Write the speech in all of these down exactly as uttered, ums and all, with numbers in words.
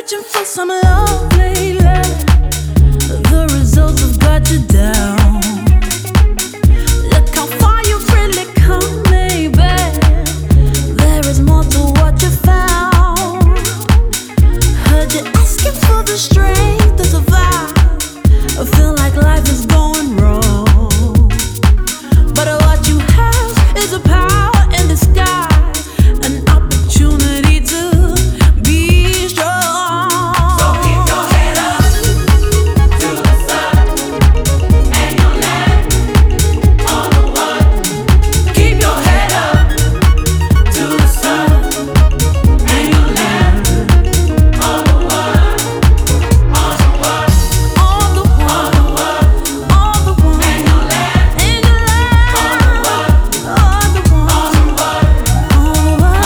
searching for some love lately. The results have got you down. Look how far you've really come, baby. There is more to what you found. Heard you asking for the strength to survive. I feel like life is going wrong, but what you have is a power in disguise, an opportunity to be strong. So keep your head up to the sun, and you'll land on the one. Keep your head up to the sun, and you'll land on the one, on the one, on the one, on the one, on the one, and you'll land, and you'll land on the one, on the one, on the one, on the one,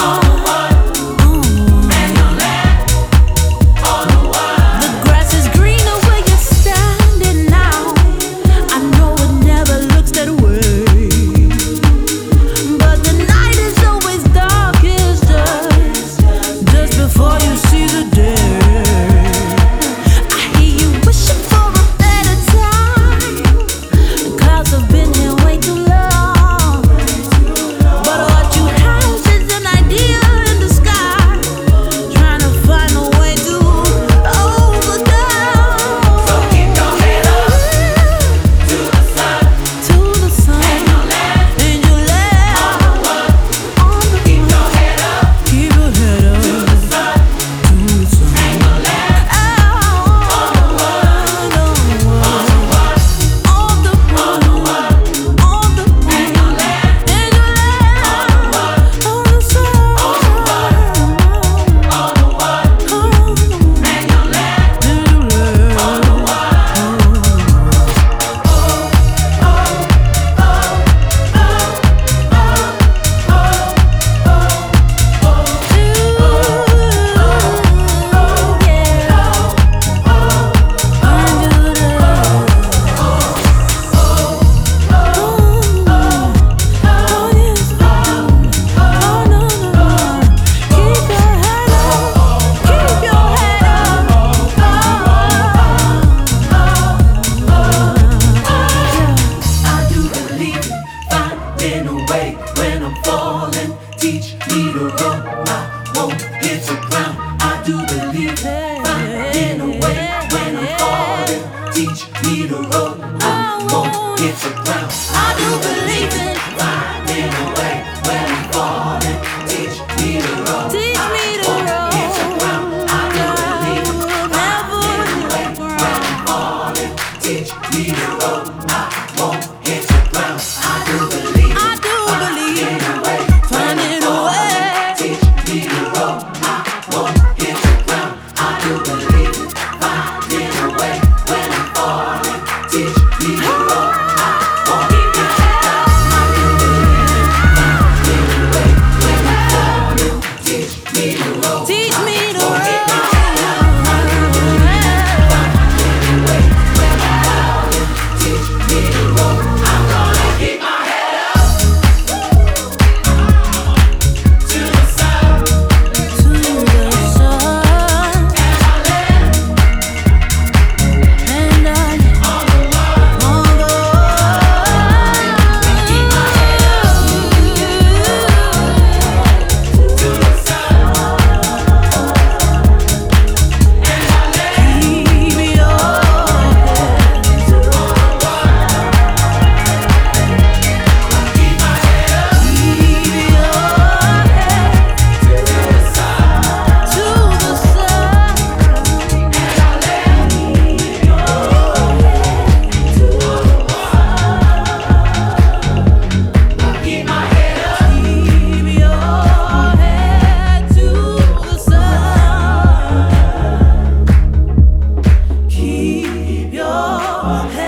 and you'll land on the one. The grass is greener where you're standing now. I know it never looks that way, but the night is always darkest just, just before you see the day. I hear you wishing for a better time. The clouds have been here way too long, but what you have is an idea in the sky, trying to find a way to overcome. So keep your head up to the sun, to the sun, and you'll land, and you'll land on the one, on the keep one. Your head up, keep your head up to the sun, to the sun, and you'll land on the one, on the one, on the one, on the one, on the one, and you'll land, and you'll land on the one, on the sun, on the one, on the one, and you'll land, and you'll land on the one. I do believe in finding a way when I'm falling. Teach me to roll, I won't hit the ground. I do believe in finding a way when I'm falling. Teach me to roll, I won't hit the ground. I do believe in finding a way when I'm falling. Teach me to roll, teach me to roll, hit the ground. I do believe in finding a way when I'm falling. Teach me to roll, I won't hit the ground. I do believe, I do believe in a way, finding a way. Teach me to roll, I won't hit the ground. I do believe in finding a way when I'm falling. Teach me to roll, I won't hit the ground. I do believe in finding a way when I'm falling. Teach me to roll, teach me to roll. Keep your head